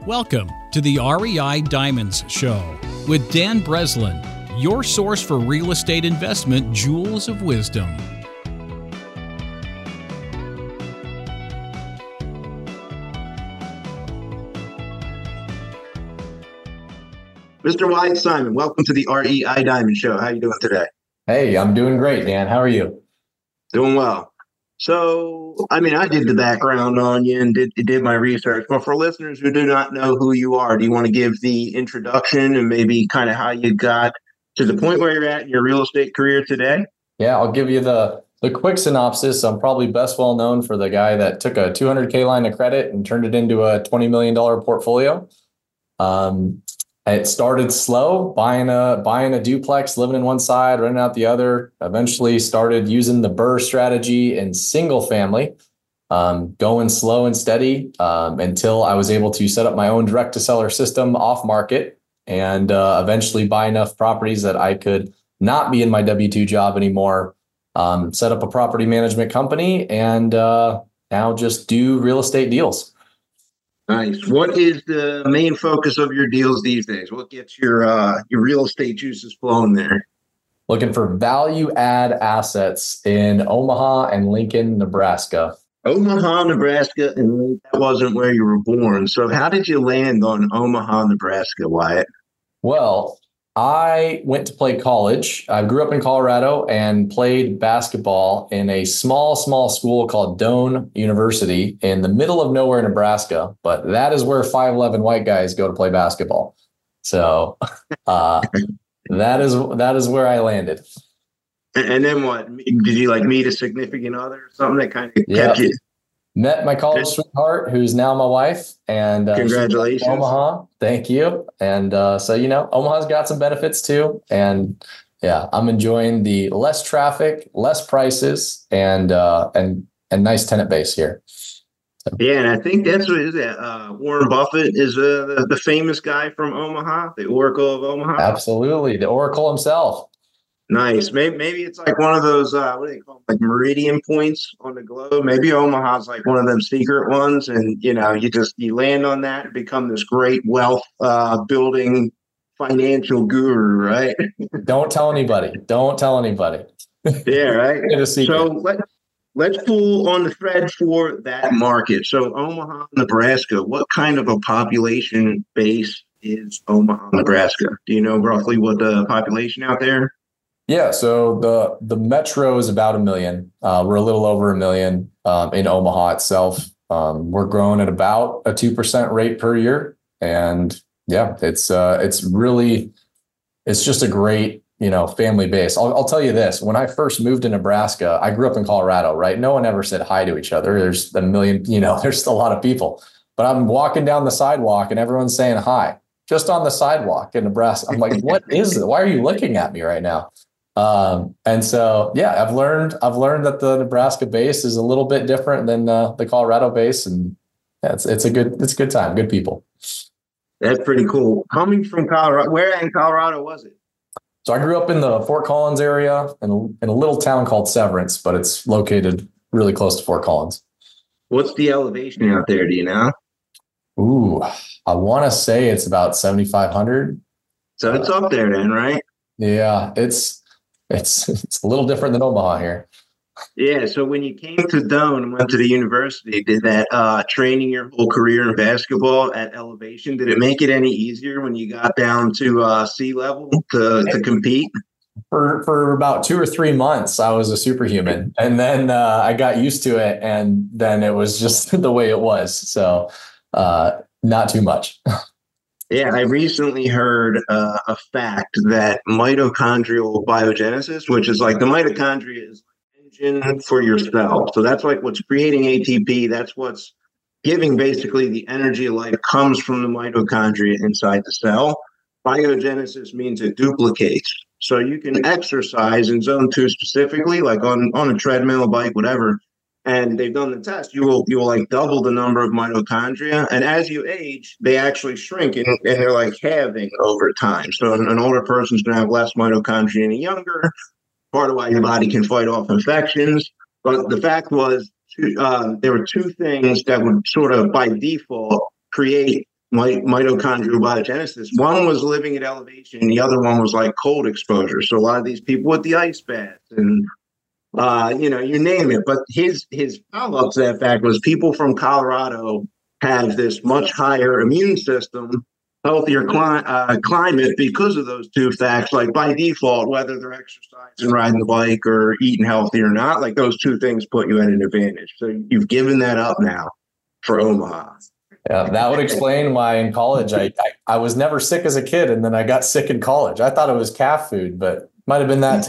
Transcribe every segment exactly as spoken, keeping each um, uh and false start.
Welcome to the R E I Diamonds Show with Dan Breslin, your source for real estate investment jewels of wisdom. Mister Wyatt Simon, welcome to the R E I Diamond Show. How are you doing today? Hey, I'm doing great, Dan. How are you? Doing well. So, I mean, I did the background on you and did did my research. But for listeners who do not know who you are, do you want to give the introduction and maybe kind of how you got to the point where you're at in your real estate career today? Yeah, I'll give you the the quick synopsis. I'm probably best well known for the guy that took a two hundred K line of credit and turned it into a twenty million dollars portfolio. Um, It started slow, buying a buying a duplex, living in one side, renting out the other. Eventually started using the BRRRR strategy in single family, um, going slow and steady um, until I was able to set up my own direct to seller system off market and uh, eventually buy enough properties that I could not be in my W two job anymore, um, set up a property management company, and uh, now just do real estate deals. Nice. What is the main focus of your deals these days? What gets your uh, your real estate juices flowing there? Looking for value add assets in Omaha and Lincoln, Nebraska. Omaha, Nebraska, and Lincoln, that wasn't where you were born. So how did you land on Omaha, Nebraska, Wyatt? Well, I went to play college. I grew up in Colorado and played basketball in a small, small school called Doane University in the middle of nowhere, Nebraska. But that is where five eleven white guys go to play basketball. So uh, that is that is where I landed. And then what? Did you like meet a significant other or something that kind of Yeah. kept you? Met my college sweetheart, who's now my wife. And uh, Congratulations. Omaha. Thank you. And uh, so, you know, Omaha's got some benefits too. And yeah, I'm enjoying the less traffic, less prices, and uh, and and nice tenant base here. So. Yeah, and I think that's what is that. Uh, Warren Buffett is uh, the, the famous guy from Omaha, the Oracle of Omaha. Absolutely. The Oracle himself. Nice. Maybe maybe it's like one of those uh, what do they call them? Like meridian points on the globe. Maybe Omaha's like one of them secret ones, and you know, you just you land on that and become this great wealth uh, building financial guru, right? Don't tell anybody. Don't tell anybody. Yeah, right. It's a secret. So let let's pull on the thread for that market. So Omaha, Nebraska. What kind of a population base is Omaha, Nebraska? Do you know roughly what the population out there? Yeah, so the the metro is about a million. Uh, we're a little over a million um, in Omaha itself. Um, we're growing at about a two percent rate per year, and yeah, it's uh, it's really it's just a great you know family base. I'll, I'll tell you this: when I first moved to Nebraska, I grew up in Colorado. Right, no one ever said hi to each other. There's a million, you know, there's a lot of people, but I'm walking down the sidewalk and everyone's saying hi just on the sidewalk in Nebraska. I'm like, what is it? Why are you looking at me right now? Um, and so, yeah, I've learned, I've learned that the Nebraska base is a little bit different than uh, the Colorado base, and yeah, it's, it's a good, it's a good time. Good people. That's pretty cool. Coming from Colorado, where in Colorado was it? So I grew up in the Fort Collins area in a, in a little town called Severance, but it's located really close to Fort Collins. What's the elevation out there? Do you know? Ooh, I want to say it's about seventy-five hundred. So it's up there then, right? Yeah, it's, It's it's a little different than Omaha here. Yeah. So when you came to Doane and went to the university, did that uh, training your whole career in basketball at elevation, did it make it any easier when you got down to uh, sea level to, to compete? For for about two or three months, I was a superhuman. And then uh, I got used to it. And then it was just the way it was. So uh, not too much. Yeah, I recently heard uh, a fact that mitochondrial biogenesis, which is like the mitochondria is engine for your cell. So that's like what's creating A T P. That's what's giving basically the energy life comes from the mitochondria inside the cell. Biogenesis means it duplicates. So you can exercise in zone two specifically, like on, on a treadmill, a bike, whatever. And they've done the test. You will you will like double the number of mitochondria, and as you age, they actually shrink and, and they're like halving over time. So an, an older person's going to have less mitochondria than a younger. Part of why your body can fight off infections. But the fact was, uh, there were two things that would sort of by default create my, mitochondrial biogenesis. One was living at elevation, and the other one was like cold exposure. So a lot of these people with the ice baths and uh, you know, you name it. But his his follow-up to that fact was people from Colorado have this much higher immune system, healthier cli- uh, climate because of those two facts. Like by default, whether they're exercising, riding the bike, or eating healthy or not, like those two things put you at an advantage. So you've given that up now for Omaha. Yeah, that would explain why in college I, I I was never sick as a kid, and then I got sick in college. I thought it was calf food, but might have been that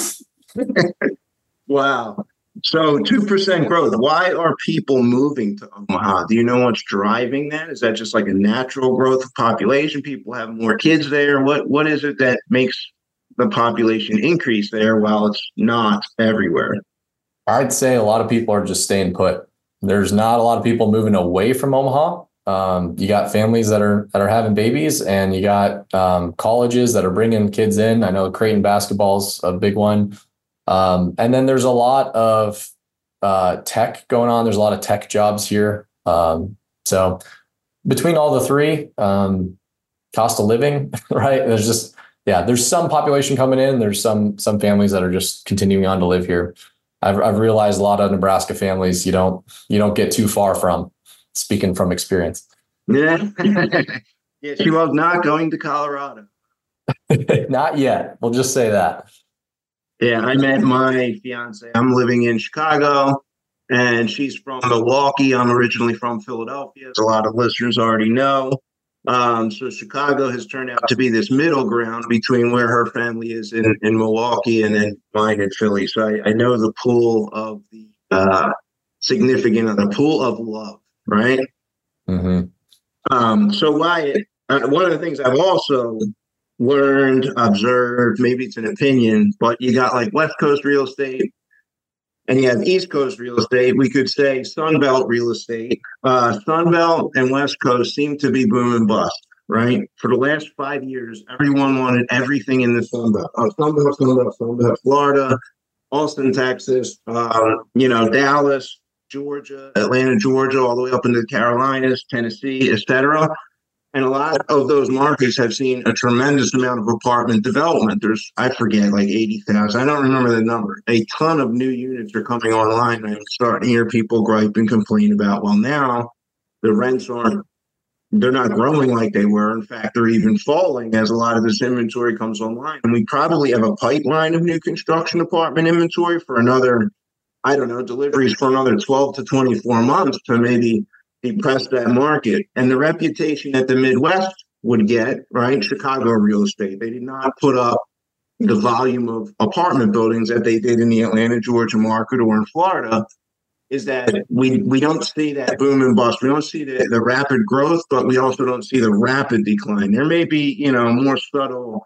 too. Wow. So two percent growth. Why are people moving to Omaha? Do you know what's driving that? Is that just like a natural growth of population? People have more kids there? What What is it that makes the population increase there while it's not everywhere? I'd say a lot of people are just staying put. There's not a lot of people moving away from Omaha. Um, you got families that are that are having babies, and you got um, colleges that are bringing kids in. I know Creighton basketball's a big one. Um, and then there's a lot of uh, tech going on. There's a lot of tech jobs here. Um, so between all the three, um, cost of living, right? There's just, yeah, there's some population coming in. There's some some families that are just continuing on to live here. I've, I've realized a lot of Nebraska families you don't you don't get too far from. Speaking from experience. Yeah, yeah. She was not going to Colorado. Not yet. We'll just say that. Yeah, I met my fiance. I'm living in Chicago, and she's from Milwaukee. I'm originally from Philadelphia, as a lot of listeners already know. Um, so Chicago has turned out to be this middle ground between where her family is in, in Milwaukee and then mine in Philly. So I, I know the pool of the uh, significant, of the pool of love, right? Mm-hmm. Um, so Wyatt, uh, one of the things I've also learned, observed, maybe it's an opinion, but you got like West Coast real estate and you have East Coast real estate. We could say Sunbelt real estate. Uh, Sunbelt and West Coast seem to be boom and bust, right? For the last five years, everyone wanted everything in the Sunbelt. Oh, Sunbelt, Sunbelt, Sunbelt, Florida, Austin, Texas, um, you know, Dallas, Georgia, Atlanta, Georgia, all the way up into the Carolinas, Tennessee, et cetera. And a lot of those markets have seen a tremendous amount of apartment development. There's, I forget, like eighty thousand. I don't remember the number. A ton of new units are coming online. I'm starting to hear people gripe and complain about, well, now the rents aren't, they're not growing like they were. In fact, they're even falling as a lot of this inventory comes online. And we probably have a pipeline of new construction apartment inventory for another, I don't know, deliveries for another twelve to twenty-four months to maybe depress that market. And the reputation that the Midwest would get, right? Chicago real estate. They did not put up the volume of apartment buildings that they did in the Atlanta, Georgia market or in Florida, is that we we don't see that boom and bust. We don't see the, the rapid growth, but we also don't see the rapid decline. There may be, you know, more subtle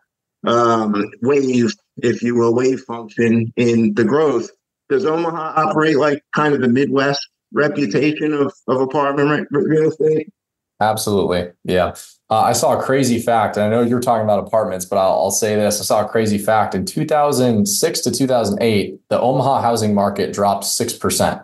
um, wave, if you will, wave function in the growth. Does Omaha operate like kind of the Midwest reputation of, of apartment real estate? Absolutely. Yeah. Uh, I saw a crazy fact, and I know you're talking about apartments, but I'll, I'll say this. I saw a crazy fact. In two thousand six to two thousand eight, the Omaha housing market dropped six percent.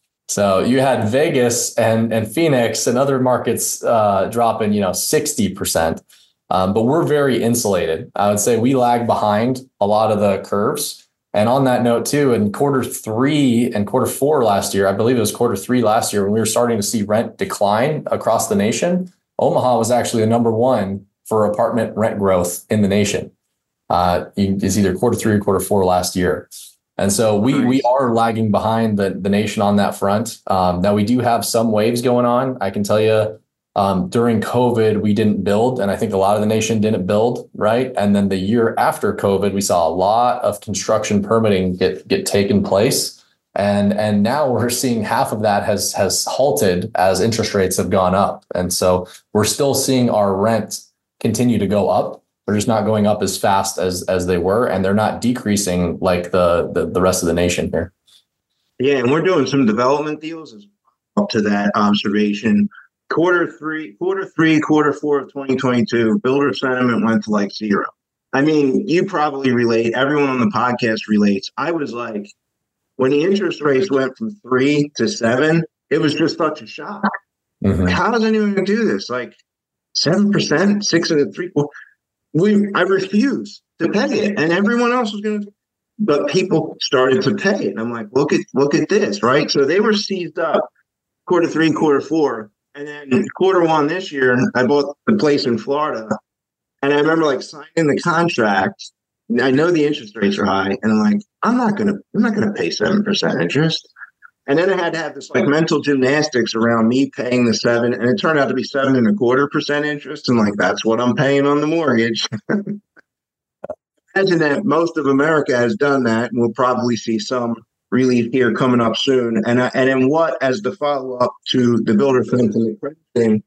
So you had Vegas and, and Phoenix and other markets uh, dropping, you know, sixty percent. Um, but we're very insulated. I would say we lag behind a lot of the curves. And on that note, too, in quarter three and quarter four last year, I believe it was quarter three last year, when we were starting to see rent decline across the nation, Omaha was actually the number one for apartment rent growth in the nation. Uh, it's either quarter three or quarter four last year. And so we nice. we are lagging behind the, the nation on that front. Um, now, we do have some waves going on. I can tell you, Um, during COVID, we didn't build, and I think a lot of the nation didn't build, right? And then the year after COVID, we saw a lot of construction permitting get get taken place, and and now we're seeing half of that has has halted as interest rates have gone up, and so we're still seeing our rent continue to go up. They're just not going up as fast as as they were, and they're not decreasing like the the, the rest of the nation here. Yeah, and we're doing some development deals as well to that observation. Quarter three, quarter three, quarter four of twenty twenty-two, builder sentiment went to like zero. I mean, you probably relate. Everyone on the podcast relates. I was like, when the interest rates went from three to seven, it was just such a shock. Mm-hmm. How does anyone do this? Like, seven percent, six and a three quarter. We, I refuse to pay it. And everyone else was going to, but people started to pay it. And I'm like, look at, look at this, right? So they were seized up quarter three, quarter four. And then quarter one this year, I bought the place in Florida. And I remember like signing the contract. I know the interest rates are high. And I'm like, I'm not going to, I'm not going to pay seven percent interest. And then I had to have this like mental gymnastics around me paying the seven, and it turned out to be seven and a quarter percent interest. And like, that's what I'm paying on the mortgage. Imagine that most of America has done that, and we'll probably see some relief here coming up soon. And uh, and then what, as the follow up to the builder fence and the credit thing,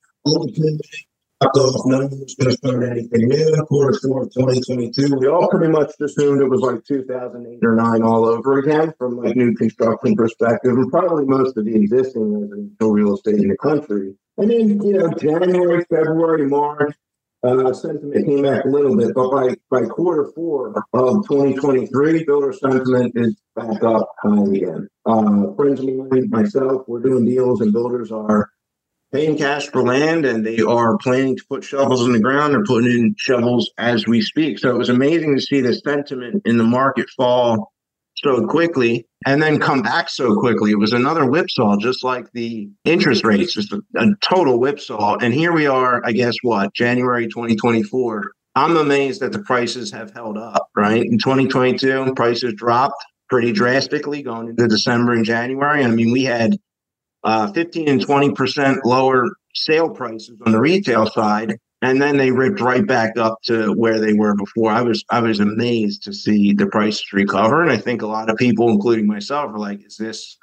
no one was going to start anything new. Quarter four of twenty twenty-two, we all pretty much assumed it was like two thousand eight or nine all over again from like new construction perspective, and probably most of the existing residential real estate in the country. And then, you know, January, February, March, uh, sentiment came back a little bit, but by, by quarter four of twenty twenty-three, builder sentiment is back up high again. Uh, friends of mine, myself, we're doing deals, and builders are paying cash for land, and they are planning to put shovels in the ground. They're putting in shovels as we speak. So it was amazing to see the sentiment in the market fall so quickly and then come back so quickly. It was another whipsaw, just like the interest rates, just a, a total whipsaw. And here we are, I guess, what, January twenty twenty-four. I'm amazed that the prices have held up, right? In twenty twenty-two, prices dropped pretty drastically going into December and January. I mean, we had Uh, fifteen and twenty percent lower sale prices on the retail side, and then they ripped right back up to where they were before. I was I was amazed to see the prices recover, and I think a lot of people, including myself, are like, "Is this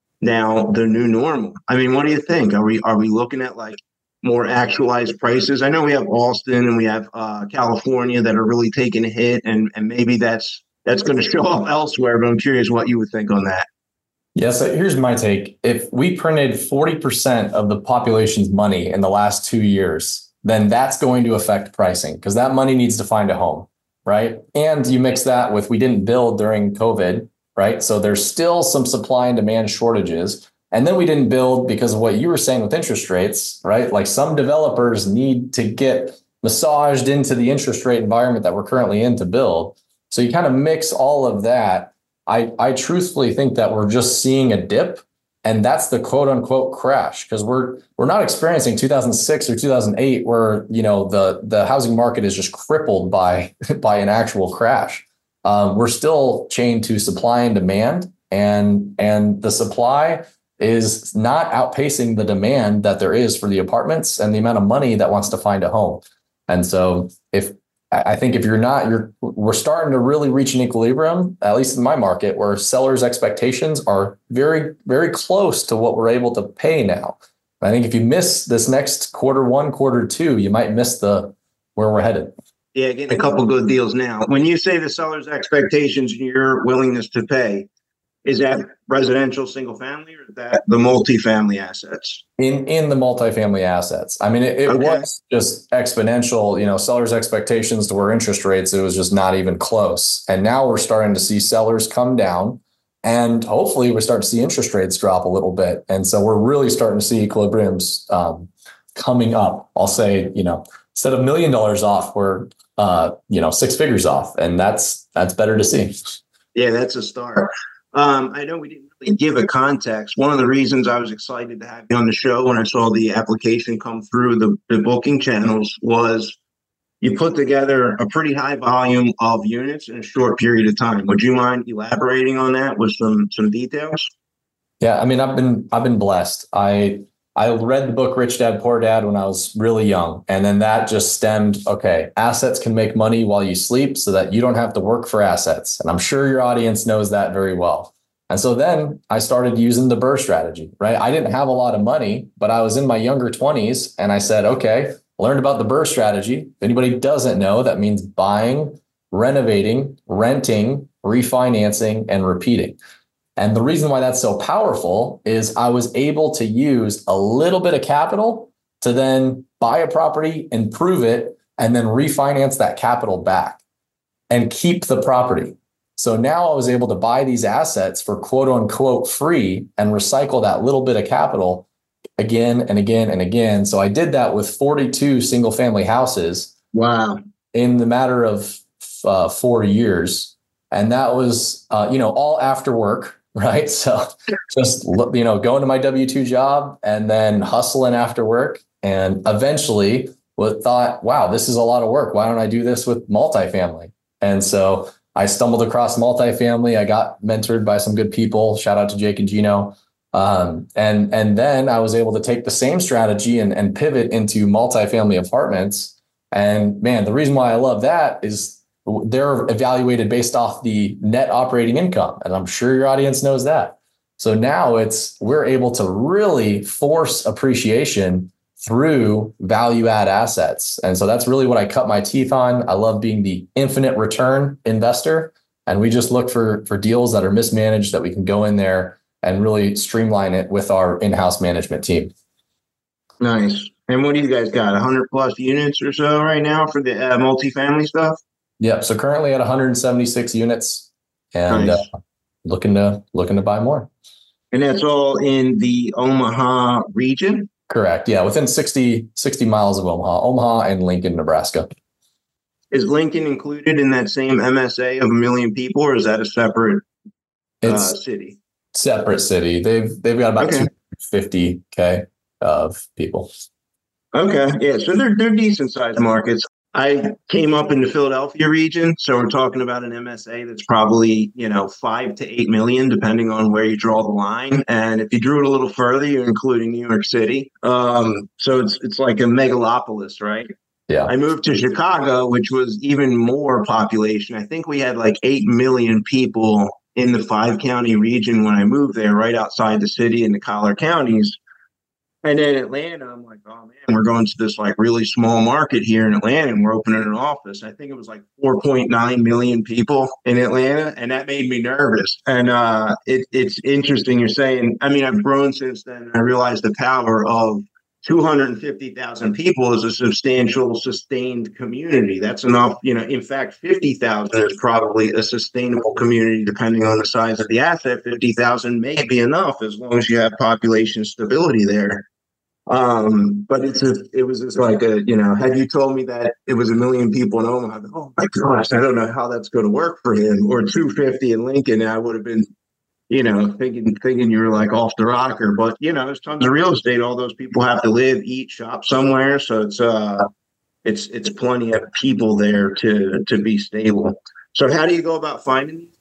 now the new normal?" I mean, what do you think? Are we are we looking at like more actualized prices? I know we have Austin and we have uh, California that are really taking a hit, and and maybe that's that's going to show up elsewhere. But I'm curious what you would think on that. Yeah, so here's my take. If we printed forty percent of the population's money in the last two years, then that's going to affect pricing because that money needs to find a home, right? And you mix that with we didn't build during COVID, right? So there's still some supply and demand shortages. And then we didn't build because of what you were saying with interest rates, right? Like some developers need to get massaged into the interest rate environment that we're currently in to build. So you kind of mix all of that. I, I truthfully think that we're just seeing a dip, and that's the quote unquote crash, because we're we're not experiencing two thousand six or two thousand eight where, you know, the, the housing market is just crippled by, by an actual crash. Um, we're still chained to supply and demand, and and the supply is not outpacing the demand that there is for the apartments and the amount of money that wants to find a home. And so if I think if you're not, you're we're starting to really reach an equilibrium, at least in my market, where sellers' expectations are very, very close to what we're able to pay now. I think if you miss this next quarter one, quarter two, you might miss the where we're headed. Yeah, getting a couple good deals now. When you say the seller's expectations and your willingness to pay, is that residential single family or is that the multifamily assets? In in the multifamily assets. I mean, it, it okay. was just exponential, you know, sellers' expectations to where interest rates, it was just not even close. And now we're starting to see sellers come down, and hopefully we start to see interest rates drop a little bit. And so we're really starting to see equilibriums um, coming up. I'll say, you know, instead of a million dollars off, we're, uh, you know, six figures off. And that's that's better to see. Yeah, that's a start. Um, I know we didn't really give a context. One of the reasons I was excited to have you on the show when I saw the application come through the, the booking channels was you put together a pretty high volume of units in a short period of time. Would you mind elaborating on that with some some details? Yeah, I mean, I've been I've been blessed. I I read the book Rich Dad Poor Dad when I was really young. And then that just stemmed, okay, assets can make money while you sleep so that you don't have to work for assets. And I'm sure your audience knows that very well. And so then I started using the BRRRR strategy, right? I didn't have a lot of money, but I was in my younger twenties and I said, okay, learned about the BRRRR strategy. If anybody doesn't know, that means buying, renovating, renting, refinancing, and repeating. And the reason why that's so powerful is I was able to use a little bit of capital to then buy a property, improve it, and then refinance that capital back and keep the property. So now I was able to buy these assets for quote unquote free and recycle that little bit of capital again and again and again. So I did that with forty-two single family houses. Wow. In the matter of uh, four years. And that was, uh, you know, all after work, right? So just, you know, going to my W two job and then hustling after work. And eventually thought, wow, this is a lot of work. Why don't I do this with multifamily? And so I stumbled across multifamily. I got mentored by some good people. Shout out to Jake and Gino. Um, and, and then I was able to take the same strategy and, and pivot into multifamily apartments. And man, the reason why I love that is they're evaluated based off the net operating income. And I'm sure your audience knows that. So now it's, we're able to really force appreciation through value add assets. And so that's really what I cut my teeth on. I love being the infinite return investor. And we just look for, for deals that are mismanaged that we can go in there and really streamline it with our in-house management team. Nice. And what do you guys got? one hundred plus units or so right now for the uh, multifamily stuff? Yep. So currently at one hundred seventy-six units, and nice. uh, looking to looking to buy more. And that's all in the Omaha region? Correct. Yeah, within sixty, sixty miles of Omaha, Omaha and Lincoln, Nebraska. Is Lincoln included in that same M S A of a million people, or is that a separate uh, it's city? Separate city. They've they've got about okay. two hundred fifty K of people. Okay. Yeah. So they're they're decent sized markets. I came up in the Philadelphia region, so we're talking about an M S A that's probably, you know, five to eight million, depending on where you draw the line. And if you drew it a little further, you're including New York City. Um, so it's it's like a megalopolis, right? Yeah. I moved to Chicago, which was even more population. I think we had like eight million people in the five county region when I moved there, right outside the city in the collar counties. And then Atlanta, I'm like, oh man, we're going to this like really small market here in Atlanta, and we're opening an office. I think it was like four point nine million people in Atlanta, and that made me nervous. And uh, it, it's interesting you're saying. I mean, I've grown since then, and I realized the power of two hundred fifty thousand people is a substantial, sustained community. That's enough. You know, in fact, fifty thousand is probably a sustainable community, depending on the size of the asset. fifty thousand may be enough as long as you have population stability there. Um, but it's a, it was just like a, you know, had you told me that it was a million people in Omaha, oh my gosh, I don't know how that's going to work for him, or two fifty in Lincoln, I would have been, you know, thinking thinking you were like off the rocker. But you know, there's tons of real estate. All those people have to live, eat, shop somewhere, so it's uh, it's it's plenty of people there to to be stable. So how do you go about finding these?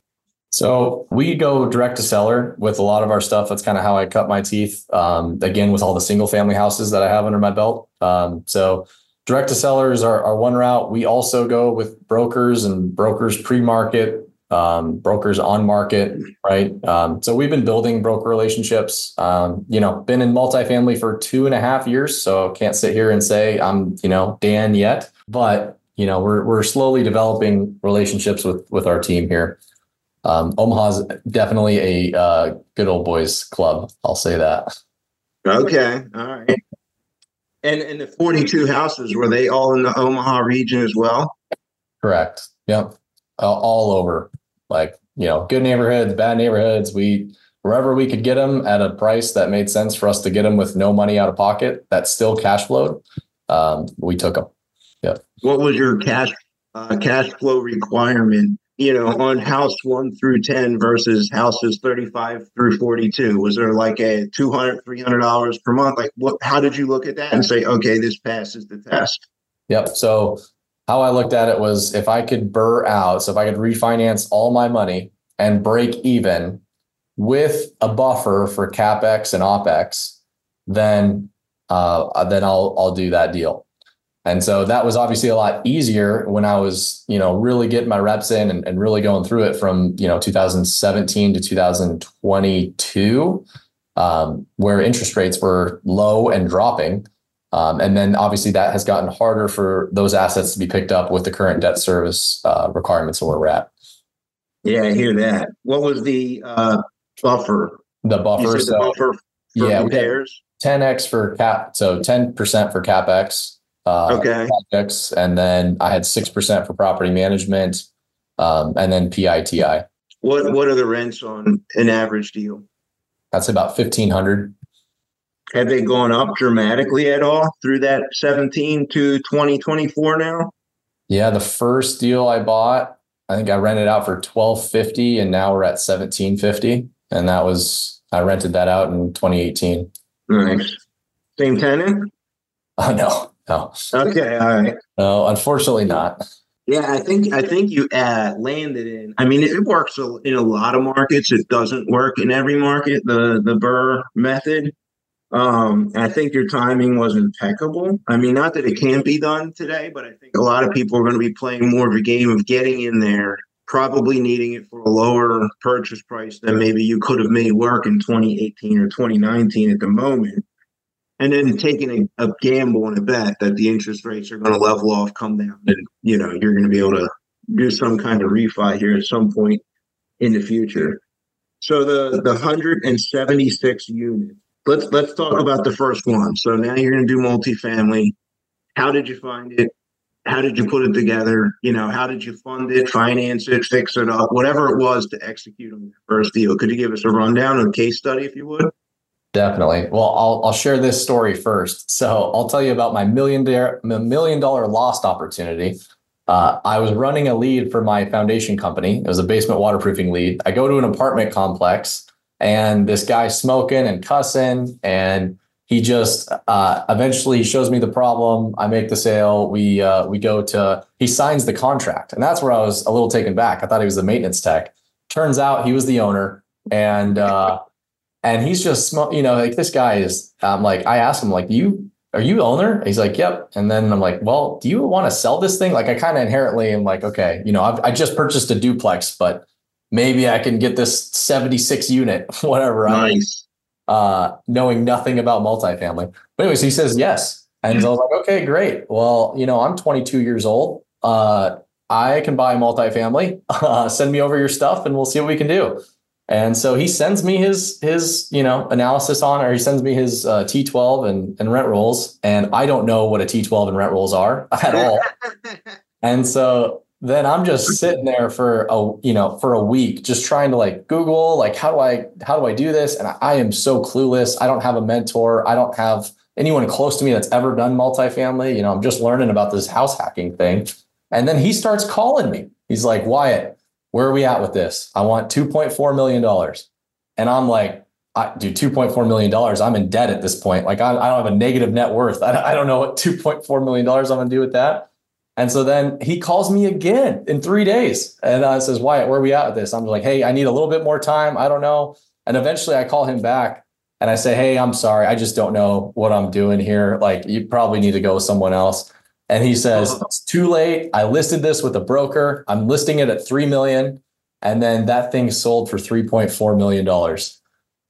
So we go direct to seller with a lot of our stuff. That's kind of how I cut my teeth. Um, again, with all the single family houses that I have under my belt. Um, so direct to sellers are, are one route. We also go with brokers and brokers pre-market, um, brokers on market, right? Um, so we've been building broker relationships, um, you know, been in multifamily for two and a half years. So can't sit here and say I'm, you know, Dan yet, but you know, we're, we're slowly developing relationships with, with our team here. Um, Omaha's definitely a uh, good old boys club. I'll say that. Okay. All right. And and the forty-two houses, were they all in the Omaha region as well? Correct. Yep. Uh, all over, like, you know, good neighborhoods, bad neighborhoods. We, wherever we could get them at a price that made sense for us to get them with no money out of pocket, that still cash flowed. Um, we took them. Yep. What was your cash uh, cash flow requirement, you know, on house one through ten versus houses thirty-five through forty-two? Was there like a two hundred dollars, three hundred dollars per month? Like what, how did you look at that and say, okay, this passes the test? Yep. So how I looked at it was if I could burr out, so if I could refinance all my money and break even with a buffer for CapEx and OpEx, then, uh, then I'll, I'll do that deal. And so that was obviously a lot easier when I was, you know, really getting my reps in and, and really going through it from, you know, two thousand seventeen to two thousand twenty-two, um, where interest rates were low and dropping. Um, and then obviously that has gotten harder for those assets to be picked up with the current debt service uh, requirements where we're at. Yeah, I hear that. What was the uh, buffer? The buffer. So, the buffer for yeah, repairs? ten X for cap. So ten percent for CapEx. Uh, okay. Projects, and then I had six percent for property management, um, and then P I T I. What What are the rents on an average deal? That's about fifteen hundred. Have they gone up dramatically at all through that seventeen to twenty twenty-four now? Yeah, the first deal I bought, I think I rented out for twelve fifty, and now we're at seventeen fifty, and that was I rented that out in twenty eighteen. Nice. Same tenant? Oh no, no. Okay, all right. No, unfortunately not. Yeah, I think I think you uh, landed in. I mean, it works in a lot of markets. It doesn't work in every market. The the Burr method. Um, I think your timing was impeccable. I mean, not that it can't be done today, but I think a lot of people are going to be playing more of a game of getting in there, probably needing it for a lower purchase price than maybe you could have made work in twenty eighteen or twenty nineteen at the moment. And then taking a, a gamble and a bet that the interest rates are going to level off, come down, and you know you're going to be able to do some kind of refi here at some point in the future. So the the one hundred seventy-six units. Let's let's talk about the first one. So now you're going to do multifamily. How did you find it? How did you put it together? You know, how did you fund it, finance it, fix it up, whatever it was to execute on your first deal? Could you give us a rundown or a case study, if you would? Definitely. Well, I'll I'll share this story first. So I'll tell you about my million dollar million dollar lost opportunity. Uh, I was running a lead for my foundation company. It was a basement waterproofing lead. I go to an apartment complex, and this guy's smoking and cussing, and he just uh, eventually shows me the problem. I make the sale. We uh, we go to he signs the contract, and that's where I was a little taken back. I thought he was the maintenance tech. Turns out he was the owner, and. Uh, And he's just, you know, like this guy is, I'm like, I asked him, like, you, are you owner? He's like, yep. And then I'm like, well, do you want to sell this thing? Like, I kind of inherently am like, okay, you know, I've, I just purchased a duplex, but maybe I can get this seventy-six unit, whatever. Nice. I uh, knowing nothing about multifamily. But anyways, he says yes. And so I was like, okay, great. Well, you know, I'm twenty-two years old. Uh, I can buy multifamily. Uh, send me over your stuff and we'll see what we can do. And so he sends me his, his, you know, analysis on, or he sends me his uh, T twelve and, and rent rolls. And I don't know what a T twelve and rent rolls are at all. And so then I'm just sitting there for a, you know, for a week, just trying to like Google, like, how do I, how do I do this? And I, I am so clueless. I don't have a mentor. I don't have anyone close to me that's ever done multifamily. You know, I'm just learning about this house hacking thing. And then he starts calling me. He's like, Wyatt, where are we at with this? I want two point four million dollars. And I'm like, I, dude, two point four million dollars. I'm in debt at this point. Like I, I don't have a negative net worth. I, I don't know what two point four million dollars I'm going to do with that. And so then he calls me again in three days and uh, says, Wyatt, where are we at with this? I'm like, hey, I need a little bit more time. I don't know. And eventually I call him back and I say, hey, I'm sorry. I just don't know what I'm doing here. Like you probably need to go with someone else. And he says, it's too late. I listed this with a broker. I'm listing it at three million dollars. And then that thing sold for three point four million dollars.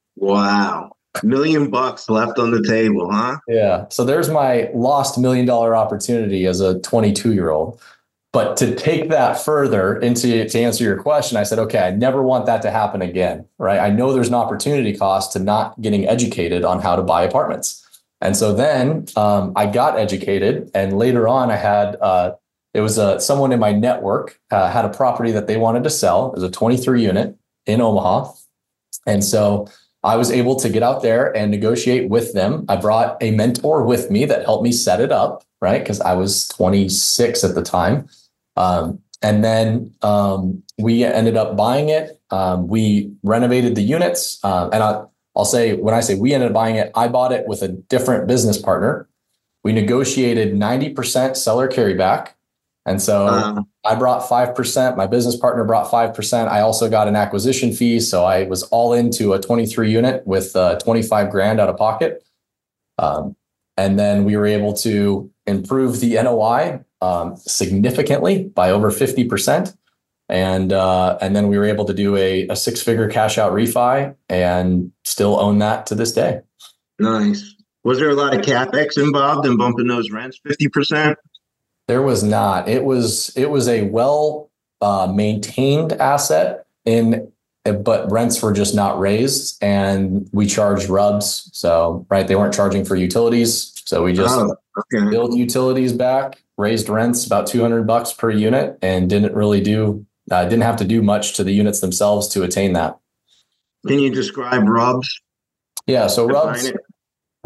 Wow. A million bucks left on the table, huh? Yeah. So there's my lost million dollar opportunity as a twenty-two year old. But to take that further into to answer your question, I said, okay, I never want that to happen again, right? I know there's an opportunity cost to not getting educated on how to buy apartments. And so then um, I got educated, and later on I had, uh, it was uh, someone in my network uh, had a property that they wanted to sell. It was a twenty-three unit in Omaha. And so I was able to get out there and negotiate with them. I brought a mentor with me that helped me set it up, right? Because I was twenty-six at the time. Um, and then um, we ended up buying it. Um, we renovated the units. Uh, and I, I'll say, when I say we ended up buying it, I bought it with a different business partner. We negotiated ninety percent seller carryback. And so um, I brought five percent. My business partner brought five percent. I also got an acquisition fee. So I was all into a twenty-three unit with uh, twenty-five grand out of pocket. Um, and then we were able to improve the N O I um, significantly by over fifty percent. And uh, and then we were able to do a, a six-figure cash out refi and still own that to this day. Nice. Was there a lot of CapEx involved in bumping those rents fifty percent? There was not. It was it was a well uh, maintained asset, in but rents were just not raised, and we charged R U Bs. So right, they weren't charging for utilities, so we just oh, okay. billed utilities back, raised rents about two hundred bucks per unit, and didn't really do uh, didn't have to do much to the units themselves to attain that. Can you describe R U Bs? Yeah, so R U Bs.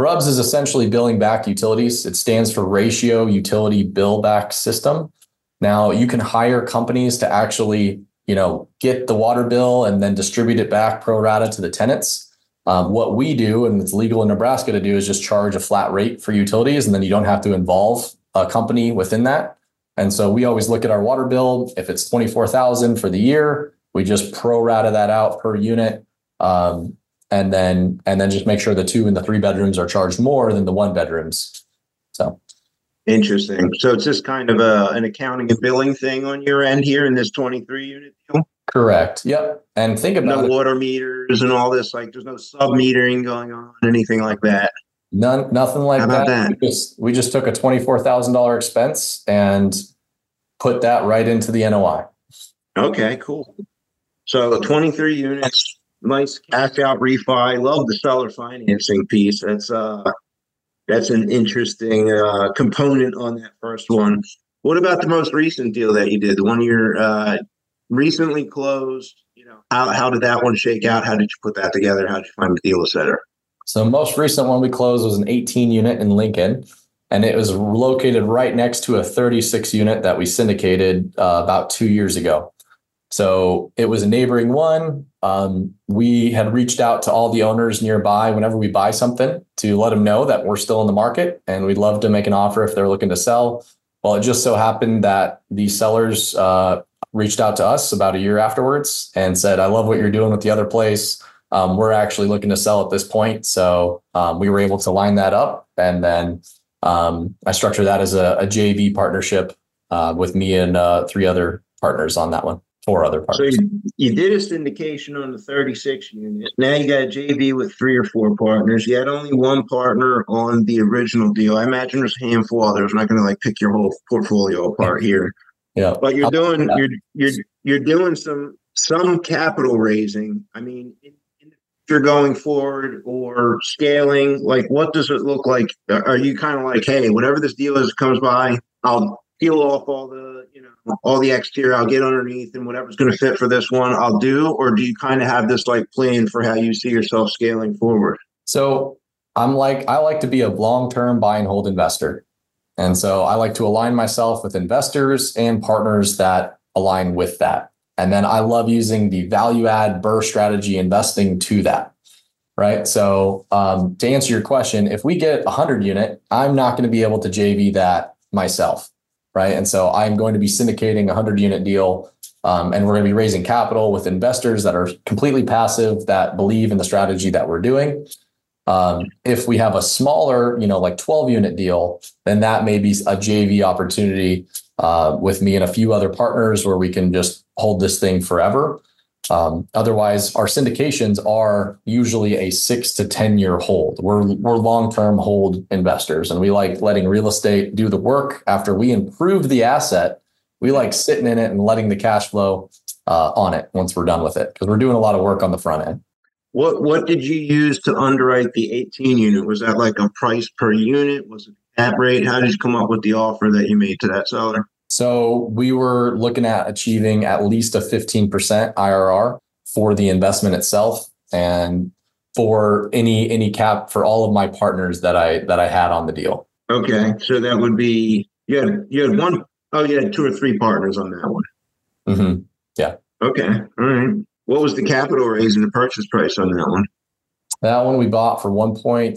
R U B S is essentially billing back utilities. It stands for Ratio Utility Bill Back System. Now you can hire companies to actually, you know, get the water bill and then distribute it back pro rata to the tenants. Um, what we do, and it's legal in Nebraska to do, is just charge a flat rate for utilities, and then you don't have to involve a company within that. And so we always look at our water bill. If it's twenty-four thousand dollars for the year, we just pro rata that out per unit. Um, and then and then just make sure the two and the three bedrooms are charged more than the one bedrooms. So interesting. So it's just kind of a, an accounting and billing thing on your end here in this twenty-three unit deal? Correct. Yep. And think about no it. water meters and all this, like there's no sub metering going on, anything like that. None, nothing like How about that. that? We just, we just took a twenty-four thousand dollars expense and put that right into the N O I. Okay, cool. So twenty-three units, nice cash out refi. Love the seller financing piece. That's uh, that's an interesting uh, component on that first one. What about the most recent deal that you did? The one you're uh, recently closed. You know, how how did that one shake out? How did you put that together? How did you find the deal, et cetera? So most recent one we closed was an eighteen unit in Lincoln, and it was located right next to a thirty-six unit that we syndicated uh, about two years ago. So it was a neighboring one. Um, we had reached out to all the owners nearby whenever we buy something to let them know that we're still in the market and we'd love to make an offer if they're looking to sell. Well, it just so happened that the sellers uh, reached out to us about a year afterwards and said, I love what you're doing with the other place. Um, we're actually looking to sell at this point. So um, we were able to line that up. And then um, I structured that as a, a J V partnership uh, with me and uh, three other partners on that one. Four other partners. So you, you did a syndication on the thirty-six unit. Now you got a J V with three or four partners. You had only one partner on the original deal. I imagine there's a handful of others. I'm not going to like pick your whole portfolio apart here. Yeah, but you're doing you're you're you're doing some some capital raising. I mean, in, in the future going forward or scaling, like what does it look like? Are you kind of like, hey, whatever this deal is comes by, I'll peel off all the, you know, all the exterior, I'll get underneath and whatever's going to fit for this one, I'll do? Or do you kind of have this like plan for how you see yourself scaling forward? So I'm like, I like to be a long-term buy and hold investor. And so I like to align myself with investors and partners that align with that. And then I love using the value add B R R R R strategy investing to that. Right. So um, to answer your question, if we get a hundred unit, I'm not going to be able to J V that myself. Right. And so I'm going to be syndicating a hundred unit deal. Um, and we're going to be raising capital with investors that are completely passive, that believe in the strategy that we're doing. Um, if we have a smaller, you know, like twelve unit deal, then that may be a J V opportunity uh, with me and a few other partners where we can just hold this thing forever. Um, otherwise, our syndications are usually a six to ten year hold. We're we're long term hold investors, and we like letting real estate do the work after we improve the asset. We like sitting in it and letting the cash flow uh, on it once we're done with it, because we're doing a lot of work on the front end. What what did you use to underwrite the eighteen unit? Was that like a price per unit? Was it cap rate? How did you come up with the offer that you made to that seller? So we were looking at achieving at least a fifteen percent I R R for the investment itself, and for any any cap for all of my partners that I that I had on the deal. Okay, so that would be you had you had one oh you had two or three partners on that one. Mm-hmm. Yeah. Okay. All right. What was the capital raise and the purchase price on that one? That one we bought for one point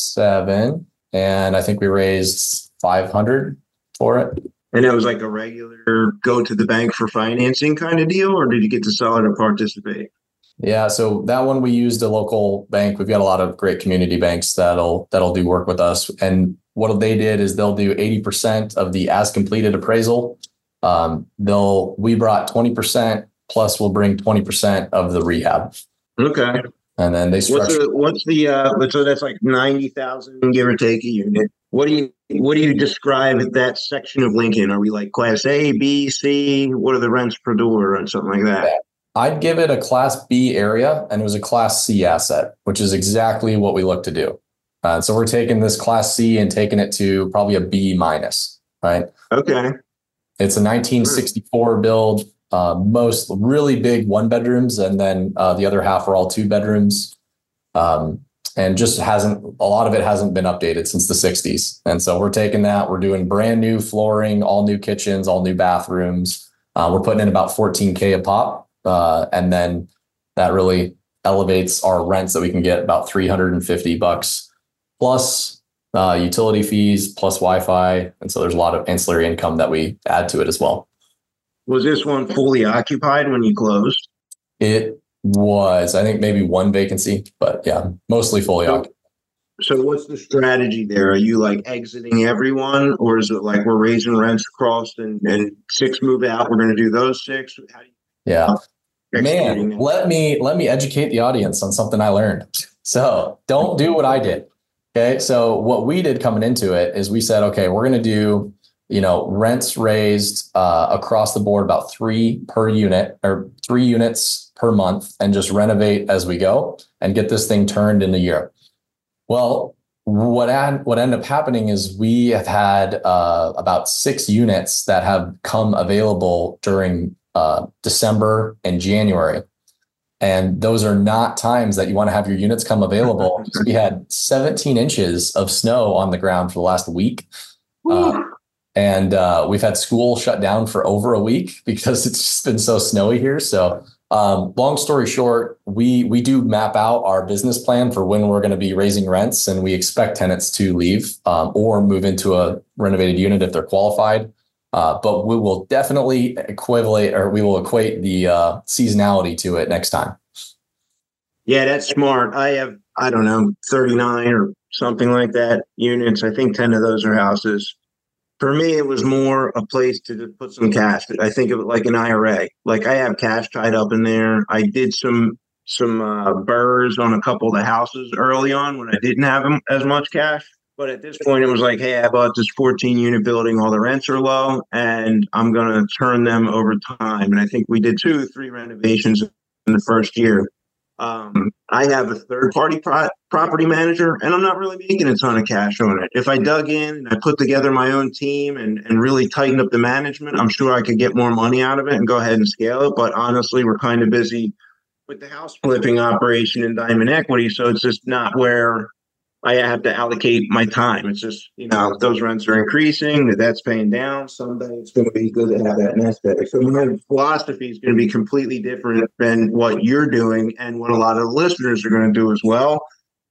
seven, and I think we raised five hundred for it. And that was like a regular go to the bank for financing kind of deal, or did you get the seller to participate? Yeah, so that one we used a local bank. We've got a lot of great community banks that'll that'll do work with us. And what they did is they'll do eighty percent of the as completed appraisal. Um, they'll we brought twenty percent plus we'll bring twenty percent of the rehab. Okay. And then they structure. What's the, what's the uh, so that's like ninety thousand give or take a unit. What do you what do you describe that section of Lincoln? Are we like class A, B, C? What are the rents per door and something like that? I'd give it a class B area, and it was a class C asset, which is exactly what we look to do. Uh, so we're taking this class C and taking it to probably a B minus, right? Okay. It's a nineteen sixty-four build, uh, most really big one bedrooms, and then uh, the other half are all two bedrooms. Um, and just hasn't, a lot of it hasn't been updated since the sixties. And so we're taking that, we're doing brand new flooring, all new kitchens, all new bathrooms. Uh, we're putting in about fourteen K a pop. Uh, and then that really elevates our rents that we can get about three hundred fifty bucks plus uh, utility fees, plus Wi-Fi. And so there's a lot of ancillary income that we add to it as well. Was this one fully occupied when you closed? It was, I think maybe one vacancy, but yeah, mostly fully so, occupied. So what's the strategy there? Are you like exiting everyone, or is it like we're raising rents across and, and six move out? We're going to do those six. How do you yeah, man, let me, let me educate the audience on something I learned. So don't do what I did. Okay. So what we did coming into it is we said, okay, we're going to do, you know, rents raised uh, across the board about three per unit or three units per month, and just renovate as we go and get this thing turned in a year. Well, what ad, what ended up happening is we have had uh, about six units that have come available during uh, December and January. And those are not times that you want to have your units come available. So we had seventeen inches of snow on the ground for the last week. Uh, and uh, we've had school shut down for over a week because it's just been so snowy here. So um, long story short, we we do map out our business plan for when we're going to be raising rents, and we expect tenants to leave um, or move into a renovated unit if they're qualified. Uh, but we will definitely equivalent, or we will equate the uh, seasonality to it next time. Yeah, that's smart. I have, I don't know, thirty-nine or something like that units. I think ten of those are houses. For me, it was more a place to just put some cash. I think of it like an I R A. Like I have cash tied up in there. I did some some uh, burrs on a couple of the houses early on when I didn't have them as much cash. But at this point, it was like, hey, I bought this fourteen unit building. All the rents are low, and I'm going to turn them over time. And I think we did two, three renovations in the first year. Um, I have a third party pro- property manager, and I'm not really making a ton of cash on it. If I dug in and I put together my own team and, and really tightened up the management, I'm sure I could get more money out of it and go ahead and scale it. But honestly, we're kind of busy with the house flipping operation in Diamond Equity. So it's just not where I have to allocate my time. It's just, you know, those rents are increasing, the debt's paying down. Someday it's going to be good to have that nest egg. So my philosophy is going to be completely different than what you're doing and what a lot of the listeners are going to do as well.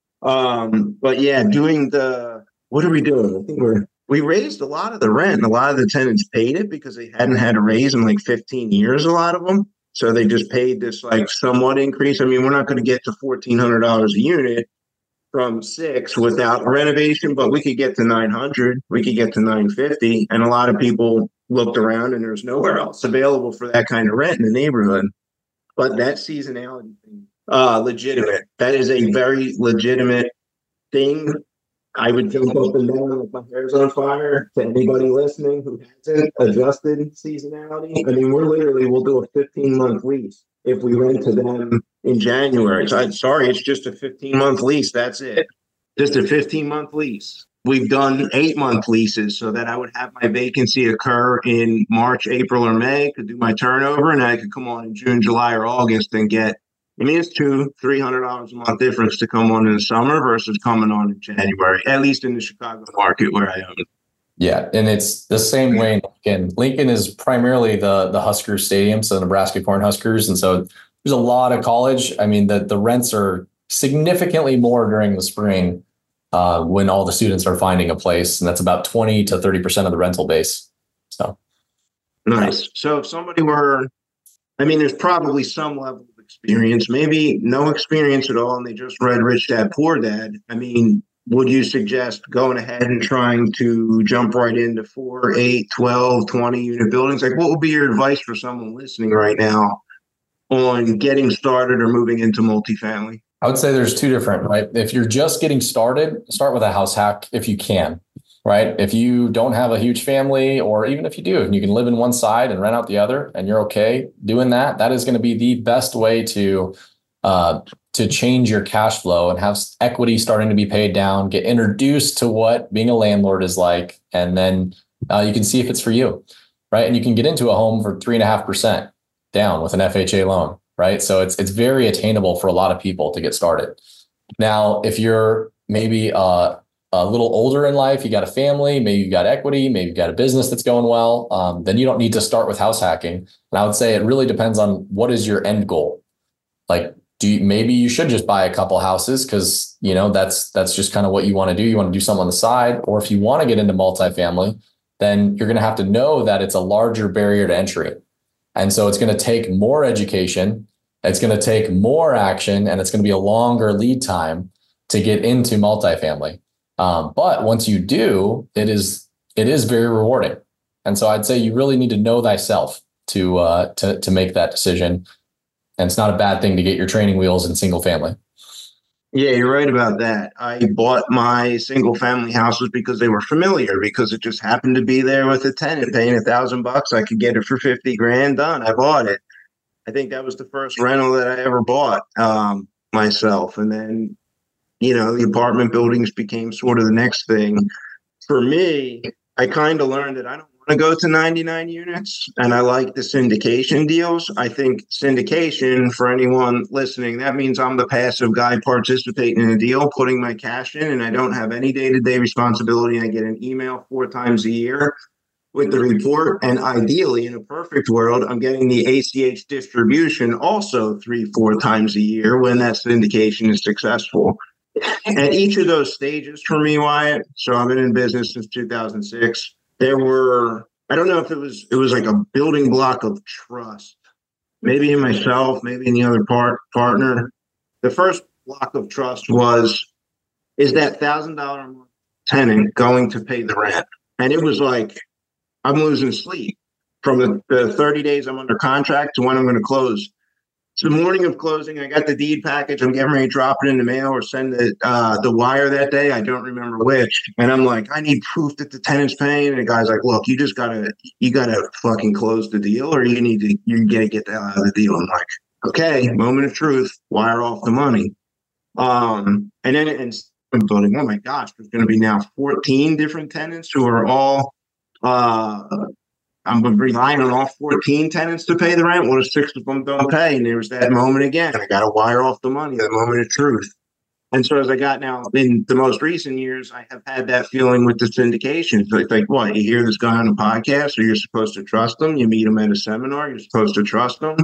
Um, but yeah, doing the, what are we doing? I think we're, we raised a lot of the rent, and a lot of the tenants paid it because they hadn't had a raise in like fifteen years, a lot of them. So they just paid this like somewhat increase. I mean, we're not going to get to fourteen hundred dollars a unit from six without renovation, but we could get to nine hundred, we could get to nine fifty. And a lot of people looked around and there's nowhere else available for that kind of rent in the neighborhood. But that seasonality thing, uh, legitimate. That is a very legitimate thing. I would jump up and down like my hair's on fire to anybody listening who hasn't adjusted seasonality. I mean, we're literally, we'll do a fifteen month lease if we rent to them in January. So I'm sorry, it's just a fifteen month lease. That's it. Just a fifteen month lease. We've done eight month leases so that I would have my vacancy occur in March, April, or May, could do my turnover, and I could come on in June, July, or August and get, I mean, it's two, three hundred dollars a month difference to come on in the summer versus coming on in January, at least in the Chicago market where I own. Yeah, and it's the same way in Lincoln. Lincoln is primarily the the Huskers stadium, so Nebraska Cornhuskers, and so there's a lot of college. I mean, the the rents are significantly more during the spring uh, when all the students are finding a place, and that's about twenty to thirty percent of the rental base. So nice. So if somebody were, I mean, there's probably some level of experience, maybe no experience at all, and they just read Rich Dad Poor Dad. I mean, would you suggest going ahead and trying to jump right into four, eight, twelve, twenty unit buildings? Like, what would be your advice for someone listening right now on getting started or moving into multifamily? I would say there's two different, right? If you're just getting started, start with a house hack if you can, right? If you don't have a huge family, or even if you do, and you can live in one side and rent out the other, and you're okay doing that, that is going to be the best way to uh, to change your cash flow and have equity starting to be paid down, get introduced to what being a landlord is like, and then uh, you can see if it's for you, right? And you can get into a home for three and a half percent down with an F H A loan, right? So it's it's very attainable for a lot of people to get started. Now, if you're maybe uh, a little older in life, you got a family, maybe you got equity, maybe you got a business that's going well, um, then you don't need to start with house hacking. And I would say it really depends on what is your end goal. Like, do you, maybe you should just buy a couple houses because, you know, that's that's just kind of what you want to do. You want to do something on the side. Or if you want to get into multifamily, then you're going to have to know that it's a larger barrier to entry. And so it's going to take more education. It's going to take more action, and it's going to be a longer lead time to get into multifamily. Um, but once you do, it is it is very rewarding. And so I'd say you really need to know thyself to uh, to to make that decision. And it's not a bad thing to get your training wheels in single family. Yeah, you're right about that. I bought my single family houses because they were familiar, because it just happened to be there with a tenant paying a thousand bucks. I could get it for fifty grand done. I bought it. I think that was the first rental that I ever bought um, myself. And then, you know, the apartment buildings became sort of the next thing. For me, I kind of learned that I don't want to go to ninety-nine units, and I like the syndication deals. I think syndication, for anyone listening, that means I'm the passive guy participating in a deal, putting my cash in, and I don't have any day-to-day responsibility. I get an email four times a year with the report. And ideally, in a perfect world, I'm getting the A C H distribution also three, four times a year when that syndication is successful. At each of those stages for me, Wyatt, so I've been in business since two thousand six, there were, I don't know if it was, it was like a building block of trust, maybe in myself, maybe in the other part partner. The first block of trust was, is that one thousand dollars a month tenant going to pay the rent? And it was like, I'm losing sleep from the, the thirty days I'm under contract to when I'm going to close. It's the morning of closing. I got the deed package. I'm getting ready to drop it in the mail or send the uh, the wire that day. I don't remember which. And I'm like, I need proof that the tenant's paying. And the guy's like, look, you just gotta you gotta fucking close the deal, or you need to you gotta get the hell out of the deal. I'm like, okay, moment of truth, wire off the money. Um, and then and I'm building. Oh my gosh, there's going to be now fourteen different tenants who are all. Uh, I'm relying on all fourteen tenants to pay the rent. What if six of them don't pay? And there was that moment again. I got to wire off the money, the moment of truth. And so as I got now in the most recent years, I have had that feeling with the syndication. So it's like, what, you hear this guy on a podcast, or you're supposed to trust them? You meet him at a seminar, you're supposed to trust them?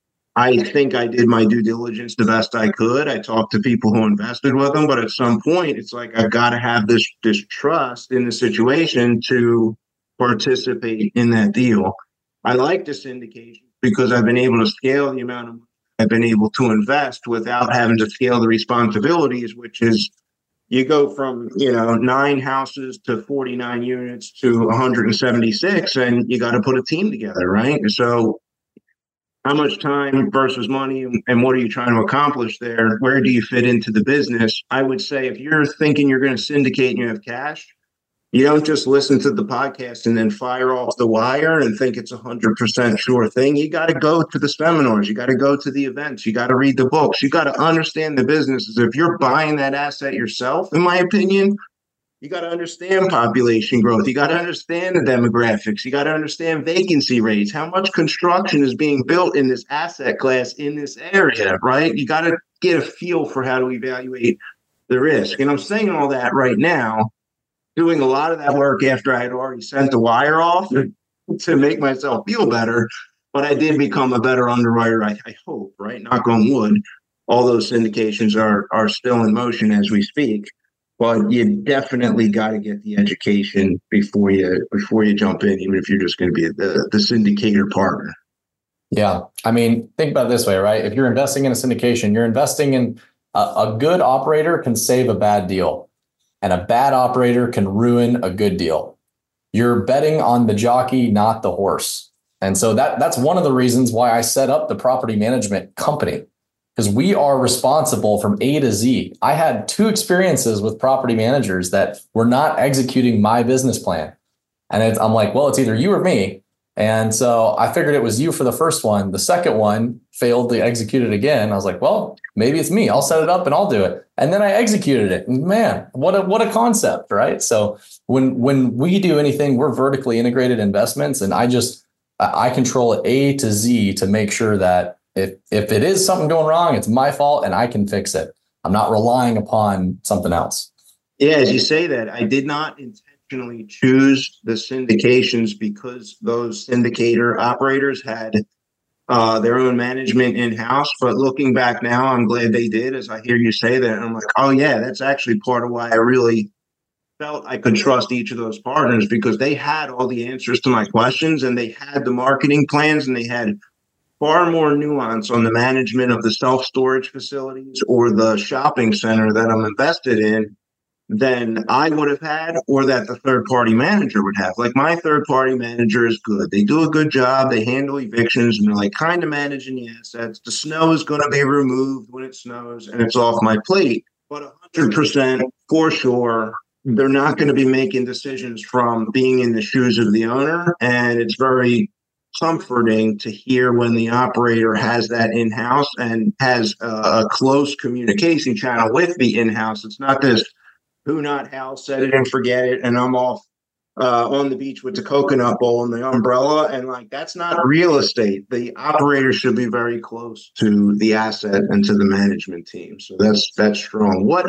I think I did my due diligence the best I could. I talked to people who invested with them, but at some point, it's like I've got to have this this trust in the situation to participate in that deal. I like the syndication because I've been able to scale the amount of money I've been able to invest without having to scale the responsibilities, which is you go from, you know, nine houses to forty-nine units to one hundred seventy-six, and you got to put a team together, right? So how much time versus money, and what are you trying to accomplish there? Where do you fit into the business? I would say if you're thinking you're going to syndicate and you have cash, you don't just listen to the podcast and then fire off the wire and think it's a hundred percent sure thing. You got to go to the seminars. You got to go to the events. You got to read the books. You got to understand the businesses. If you're buying that asset yourself, in my opinion, you got to understand population growth. You got to understand the demographics. You got to understand vacancy rates, how much construction is being built in this asset class in this area, right? You got to get a feel for how to evaluate the risk. And I'm saying all that right now, doing a lot of that work after I had already sent the wire off to make myself feel better. But I did become a better underwriter, I, I hope, right? Knock on wood. All those syndications are are still in motion as we speak. But you definitely got to get the education before you before you jump in, even if you're just going to be the, the syndicator partner. Yeah. I mean, think about it this way, right? If you're investing in a syndication, you're investing in a, a good operator can save a bad deal. And a bad operator can ruin a good deal. You're betting on the jockey, not the horse. And so that that's one of the reasons why I set up the property management company, because we are responsible from A to Z. I had two experiences with property managers that were not executing my business plan. And it's, I'm like, well, it's either you or me. And so I figured it was you for the first one. The second one failed to execute it again. I was like, well, maybe it's me. I'll set it up and I'll do it. And then I executed it. And man, what a what a concept, right? So when when we do anything, we're vertically integrated investments, and I just I control it A to Z to make sure that if if it is something going wrong, it's my fault and I can fix it. I'm not relying upon something else. Yeah, as you say that, I did not intentionally choose the syndications because those syndicator operators had uh, their own management in-house. But looking back now, I'm glad they did, as I hear you say that. And I'm like, oh, yeah, that's actually part of why I really felt I could trust each of those partners, because they had all the answers to my questions, and they had the marketing plans, and they had far more nuance on the management of the self-storage facilities or the shopping center that I'm invested in than I would have had, or that the third-party manager would have. Like, my third-party manager is good. They do a good job. They handle evictions, and they're like kind of managing the assets. The snow is going to be removed when it snows, and it's off my plate. But one hundred percent for sure, they're not going to be making decisions from being in the shoes of the owner. And it's very comforting to hear when the operator has that in-house and has a, a close communication channel with the in-house. It's not this who not how, set it and forget it, and I'm off uh, on the beach with the coconut bowl and the umbrella. And like, that's not real estate. The operator should be very close to the asset and to the management team. So that's that's strong. What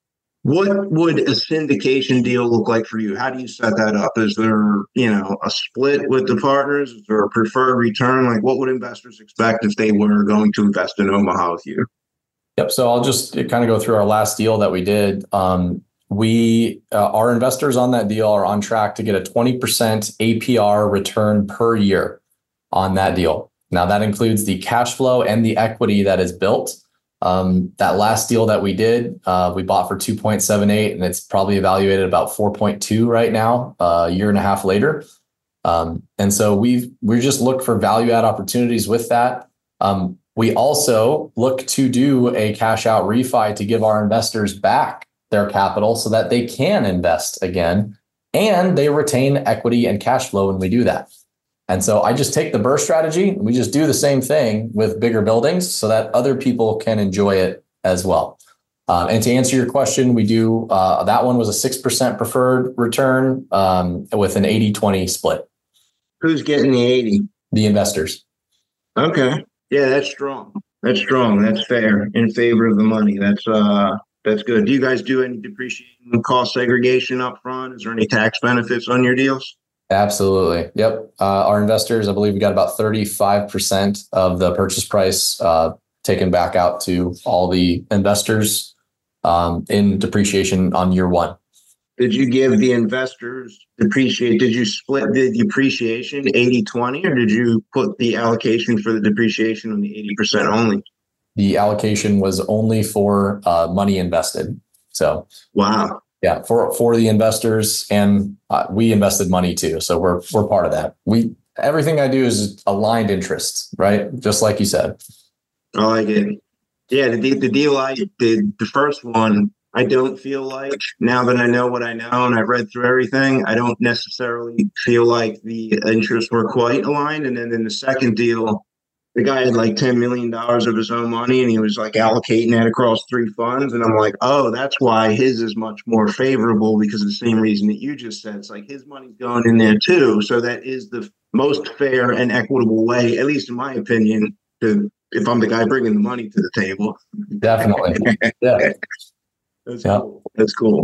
What would a syndication deal look like for you? How do you set that up? Is there, you know, a split with the partners? Is there a preferred return? Like, what would investors expect if they were going to invest in Omaha with you? Yep. So I'll just kind of go through our last deal that we did. Um, we, uh, our investors on that deal are on track to get a twenty percent A P R return per year on that deal. Now that includes the cash flow and the equity that is built. Um, that last deal that we did, uh, we bought for two point seven eight, and it's probably evaluated about four point two right now, uh, a year and a half later. Um, and so we've, we just look for value add opportunities with that. Um, we also look to do a cash out refi to give our investors back their capital so that they can invest again, and they retain equity and cash flow when we do that. And so I just take the BRRRR strategy. We just do the same thing with bigger buildings so that other people can enjoy it as well. Uh, and to answer your question, we do, uh, that one was a six percent preferred return um, with an eighty twenty split. Who's getting the eighty? The investors. Okay. Yeah, that's strong. That's strong. That's fair, in favor of the money. That's uh, that's good. Do you guys do any depreciation cost segregation up front? Is there any tax benefits on your deals? Absolutely. Yep. Uh, our investors, I believe we got about thirty-five percent of the purchase price uh, taken back out to all the investors um, in depreciation on year one. Did you give the investors depreciate? Did you split the depreciation eighty twenty, or did you put the allocation for the depreciation on the eighty percent only? The allocation was only for uh, money invested. So, wow. Yeah, for for the investors, and uh, we invested money too, so we're we're part of that. We everything I do is aligned interests, right? Just like you said. I like it. Yeah, the the deal I did, the first one, I don't feel like, now that I know what I know and I've read through everything, I don't necessarily feel like the interests were quite aligned. And then in the second deal, the guy had like ten million dollars of his own money, and he was like allocating that across three funds. And I'm like, oh, that's why his is much more favorable, because of the same reason that you just said. It's like his money's going in there too. So that is the most fair and equitable way, at least in my opinion, to, if I'm the guy bringing the money to the table. Definitely. Yeah. That's yeah. cool. That's cool.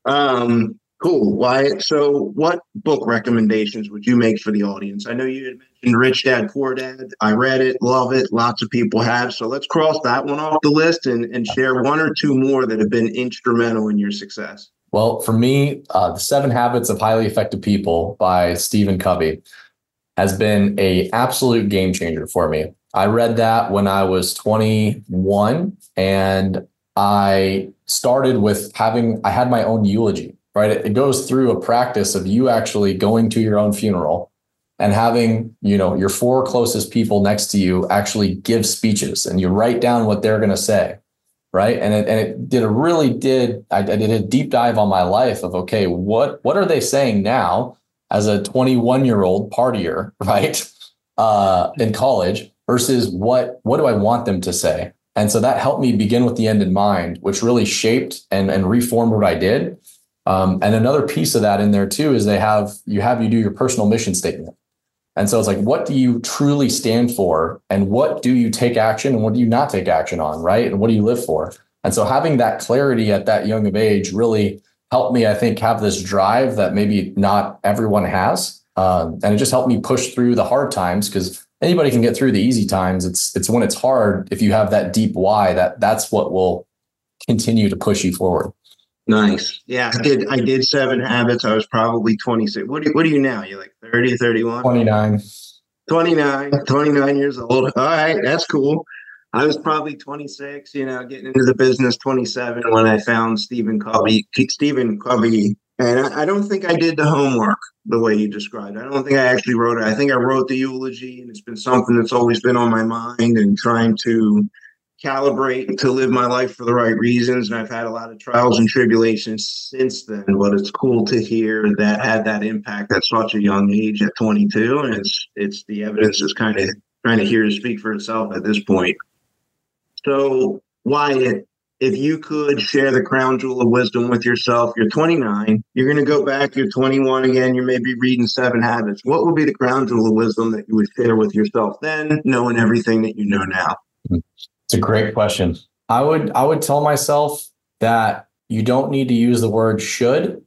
Um, Cool, Wyatt. So what book recommendations would you make for the audience? I know you had mentioned Rich Dad, Poor Dad. I read it, love it. Lots of people have. So let's cross that one off the list and, and share one or two more that have been instrumental in your success. Well, for me, uh, The Seven Habits of Highly Effective People by Stephen Covey has been an absolute game changer for me. I read that when I was twenty-one, and I started with having, I had my own eulogy. Right. It goes through a practice of you actually going to your own funeral and having, you know, your four closest people next to you actually give speeches, and you write down what they're going to say. Right. And it, and it did a really did I, I did a deep dive on my life of, OK, what what are they saying now as a twenty-one year old partier, right, uh, in college versus what what do I want them to say? And so that helped me begin with the end in mind, which really shaped and, and reformed what I did. Um, and another piece of that in there too is they have you have you do your personal mission statement. And so it's like, what do you truly stand for, and what do you take action and what do you not take action on, right? And what do you live for? And so having that clarity at that young of age really helped me, I think, have this drive that maybe not everyone has. Um, and it just helped me push through the hard times, because anybody can get through the easy times. It's it's when it's hard, if you have that deep why, that that's what will continue to push you forward. Nice. Yeah, I did. I did Seven Habits. I was probably twenty-six. What are, what are you now? You're like thirty, thirty-one? twenty-nine. twenty-nine, twenty-nine years old. All right, that's cool. I was probably twenty-six, you know, getting into the business, twenty-seven, when I found Stephen Covey, Stephen Covey. And I, I don't think I did the homework the way you described. I don't think I actually wrote it. I think I wrote the eulogy, and it's been something that's always been on my mind and trying to calibrate to live my life for the right reasons. And I've had a lot of trials and tribulations since then, but it's cool to hear that had that impact at such a young age at twenty-two. And it's, it's the evidence is kind of trying to hear to speak for itself at this point. So Wyatt, if you could share the crown jewel of wisdom with yourself, you're twenty-nine, you're going to go back, you're twenty-one again, you're maybe reading Seven Habits. What would be the crown jewel of wisdom that you would share with yourself then, knowing everything that you know now? It's a great question. I would I would tell myself that you don't need to use the word should,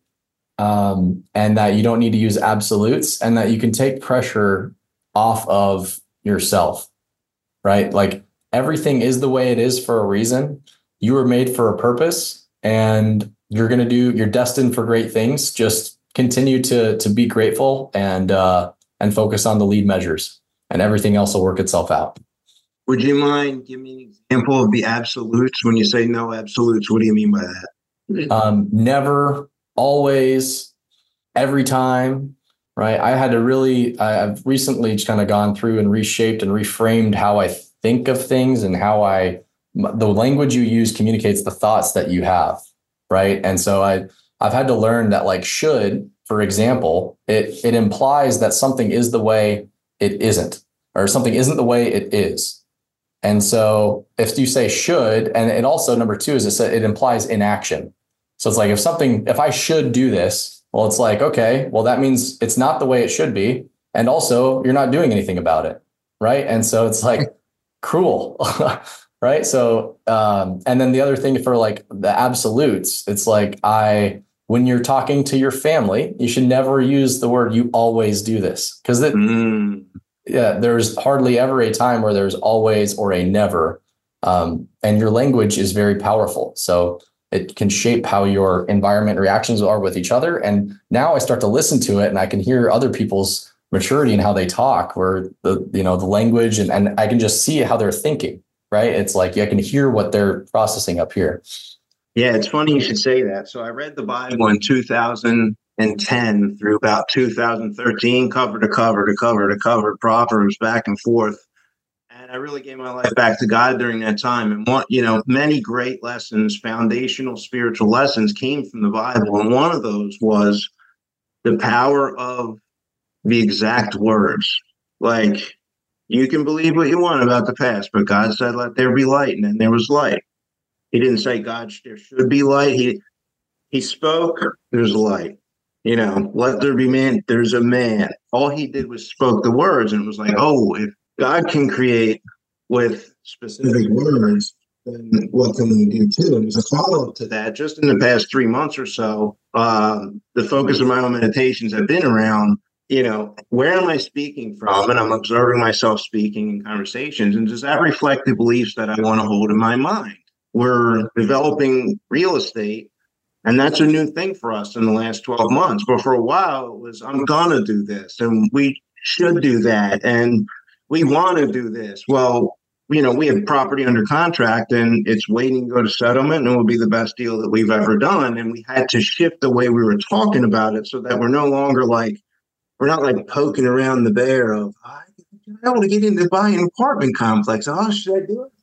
um, and that you don't need to use absolutes, and that you can take pressure off of yourself, right? Like, everything is the way it is for a reason. You were made for a purpose, and you're going to do, you're destined for great things. Just continue to, to be grateful and, uh, and focus on the lead measures, and everything else will work itself out. Would you mind giving me an example of the absolutes? When you say no absolutes, what do you mean by that? Um, never, always, every time, right? I had to really, I've recently just kind of gone through and reshaped and reframed how I think of things, and how I, the language you use communicates the thoughts that you have, right? And so I, I've had to learn that, like, should, for example, it it implies that something is the way it isn't, or something isn't the way it is. And so if you say should, and it also, number two is it, it implies inaction. So it's like, if something, if I should do this, well, it's like, okay, well, that means it's not the way it should be. And also you're not doing anything about it. Right. And so it's like cruel. Right. So, um, and then the other thing for like the absolutes, it's like, I, when you're talking to your family, you should never use the word, you always do this, because that, mm. yeah, there's hardly ever a time where there's always or a never. Um, and your language is very powerful. So it can shape how your environment reactions are with each other. And now I start to listen to it, and I can hear other people's maturity and how they talk, where the, you know, the language, and, and I can just see how they're thinking, right? It's like, I can hear what they're processing up here. Yeah, it's funny you should say that. So I read the Bible in two thousand ten through about two thousand thirteen, cover to cover to cover to cover, Proverbs back and forth. And I really gave my life back to God during that time. And one, you know, many great lessons, foundational spiritual lessons came from the Bible. And one of those was the power of the exact words. Like, you can believe what you want about the past, but God said, let there be light. And then there was light. He didn't say, God, there should be light. He, he spoke, there's light. You know, let there be man, there's a man. All he did was spoke the words, and it was like, oh, if God can create with specific words, then what can we do too? And as a follow-up to that, just in the past three months or so, um, the focus of my own meditations have been around, you know, where am I speaking from? And I'm observing myself speaking in conversations. And does that reflect the beliefs that I want to hold in my mind? We're developing real estate, and that's a new thing for us in the last twelve months. But for a while, it was, I'm going to do this, and we should do that, and we want to do this. Well, you know, we have property under contract, and it's waiting to go to settlement, and it will be the best deal that we've ever done. And we had to shift the way we were talking about it, so that we're no longer like, we're not like poking around the bear of, I want to get into buying an apartment complex. Oh, should I do it?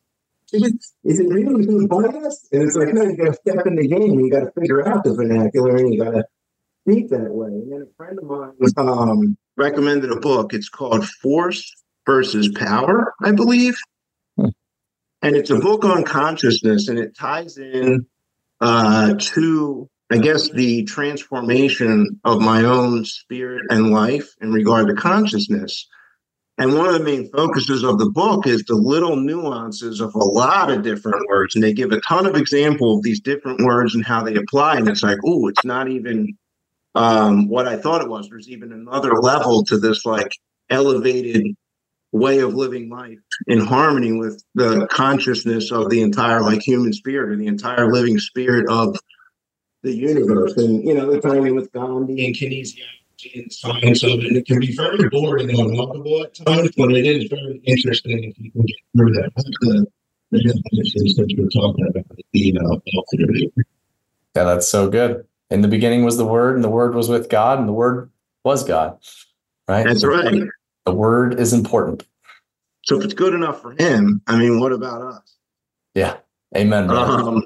Is it really going to buy us? And it's like, no, you got to step in the game. You got to figure out the vernacular, and you got to speak that way. And then a friend of mine um, recommended a book. It's called Force versus Power, I believe. Hmm. And it's a book on consciousness, and it ties in uh, to, I guess, the transformation of my own spirit and life in regard to consciousness. And one of the main focuses of the book is the little nuances of a lot of different words. And they give a ton of examples of these different words and how they apply. And it's like, oh, it's not even um, what I thought it was. There's even another level to this like elevated way of living life in harmony with the consciousness of the entire like human spirit or the entire living spirit of the universe. And, you know, they're talking with Gandhi and kinesiology and science of it. And it can be very boring and unlovable at times, but it is very interesting if you can get through that. The, the definitions that you're talking about, you know, yeah, that's so good. In the beginning was the Word, and the Word was with God, and the Word was God. Right? That's right. The Word is important. So if it's good enough for him, I mean, what about us? Yeah. Amen. Um,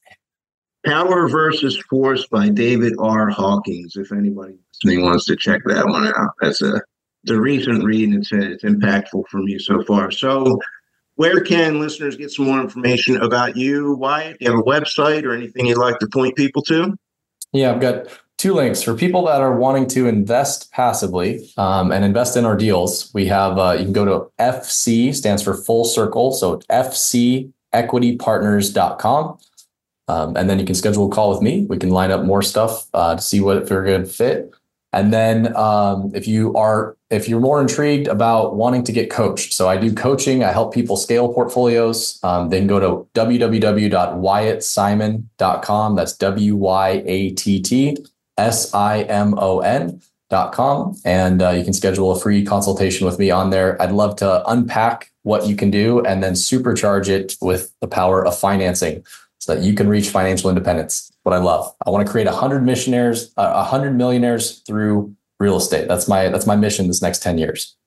Power versus Force by David R. Hawkins. If anybody listening wants to check that one out, that's a it's a recent read, and it's it's impactful for me so far. So, where can listeners get some more information about you, Wyatt? Do you have a website or anything you'd like to point people to? Yeah, I've got two links for people that are wanting to invest passively um, and invest in our deals. We have uh, you can go to F C, stands for Full Circle, so F C equity partners dot com. Um, and then you can schedule a call with me. We can line up more stuff uh, to see what if you're a good fit. And then um, if you are, if you're more intrigued about wanting to get coached, so I do coaching. I help people scale portfolios. Um, they can go to w w w dot wyatt simon dot com. That's W Y A T T S I M O N dot com. And uh, you can schedule a free consultation with me on there. I'd love to unpack what you can do and then supercharge it with the power of financing, so that you can reach financial independence. What I love. I want to create a hundred missionaires, a uh, hundred millionaires through real estate. That's my that's my mission this next ten years.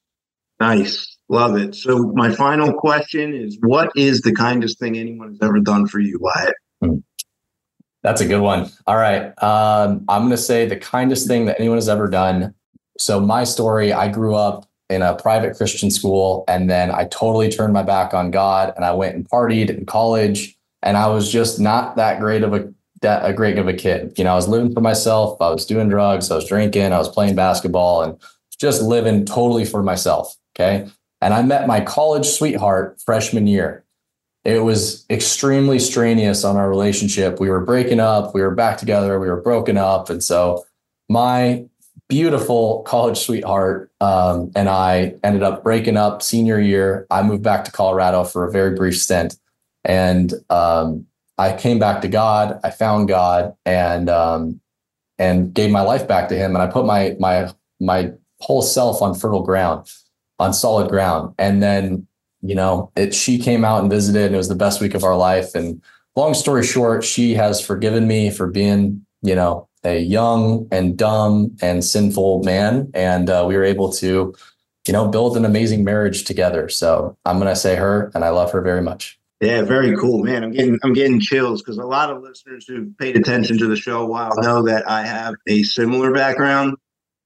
Nice, love it. So my final question is: what is the kindest thing anyone has ever done for you, Wyatt? Hmm. That's a good one. All right, um, I'm going to say the kindest thing that anyone has ever done. So my story: I grew up in a private Christian school, and then I totally turned my back on God, and I went and partied in college. And I was just not that great of a that a great of a kid. You know, I was living for myself. I was doing drugs. I was drinking. I was playing basketball and just living totally for myself. Okay. And I met my college sweetheart freshman year. It was extremely strenuous on our relationship. We were breaking up. We were back together. We were broken up. And so my beautiful college sweetheart um, and I ended up breaking up senior year. I moved back to Colorado for a very brief stint. And um, I came back to God. I found God and um, and gave my life back to Him. And I put my my my whole self on fertile ground, on solid ground. And then, you know, it she came out and visited, and it was the best week of our life. And long story short, she has forgiven me for being, you know, a young and dumb and sinful man. And uh, we were able to, you know, build an amazing marriage together. So I'm going to say her, and I love her very much. Yeah, very cool, man. I'm getting I'm getting chills because a lot of listeners who've paid attention to the show a while know that I have a similar background.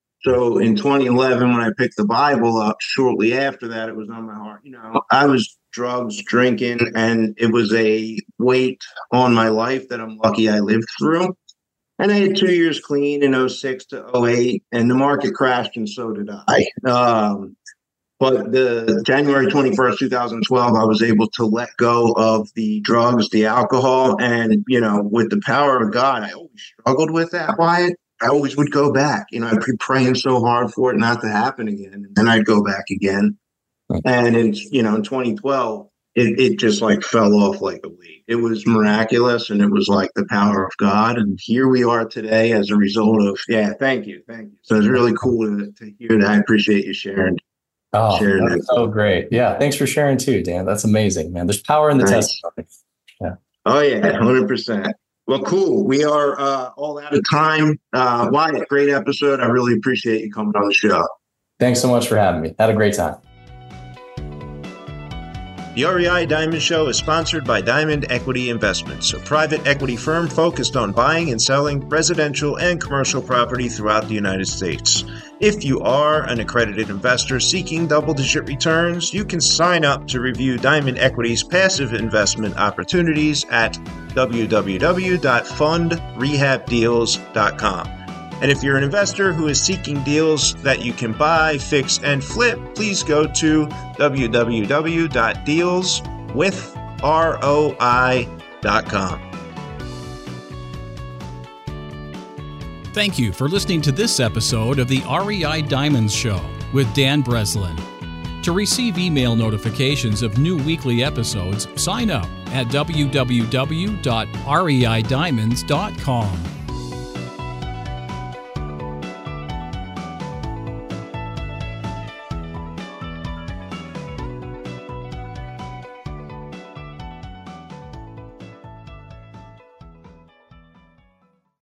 So in twenty eleven, when I picked the Bible up, shortly after that, it was on my heart. You know, I was drugs, drinking, and it was a weight on my life that I'm lucky I lived through. And I had two years clean in oh six to oh eight, and the market crashed, and so did I. Um, But the January twenty-first, twenty twelve, I was able to let go of the drugs, the alcohol, and, you know, with the power of God, I always struggled with that, Wyatt. I always would go back. You know, I'd be praying so hard for it not to happen again. And then I'd go back again. And in, you know, in twenty twelve, it, it just like fell off like a weed. It was miraculous, and it was like the power of God. And here we are today as a result of, yeah, thank you. Thank you. So it's really cool to, to hear that. I appreciate you sharing. Oh, that's so great. Yeah. Thanks for sharing too, Dan. That's amazing, man. There's power in the Nice. testimony. Yeah. Oh, yeah, one hundred percent. Well, cool. We are uh, all out of time. Uh, Wyatt, great episode. I really appreciate you coming on the show. Thanks so much for having me. Had a great time. The R E I Diamond Show is sponsored by Diamond Equity Investments, a private equity firm focused on buying and selling residential and commercial property throughout the United States. If you are an accredited investor seeking double-digit returns, you can sign up to review Diamond Equity's passive investment opportunities at w w w dot fund rehab deals dot com. And if you're an investor who is seeking deals that you can buy, fix, and flip, please go to w w w dot deals with r o i dot com. Thank you for listening to this episode of the R E I Diamonds Show with Dan Breslin. To receive email notifications of new weekly episodes, sign up at w w w dot r e i diamonds dot com.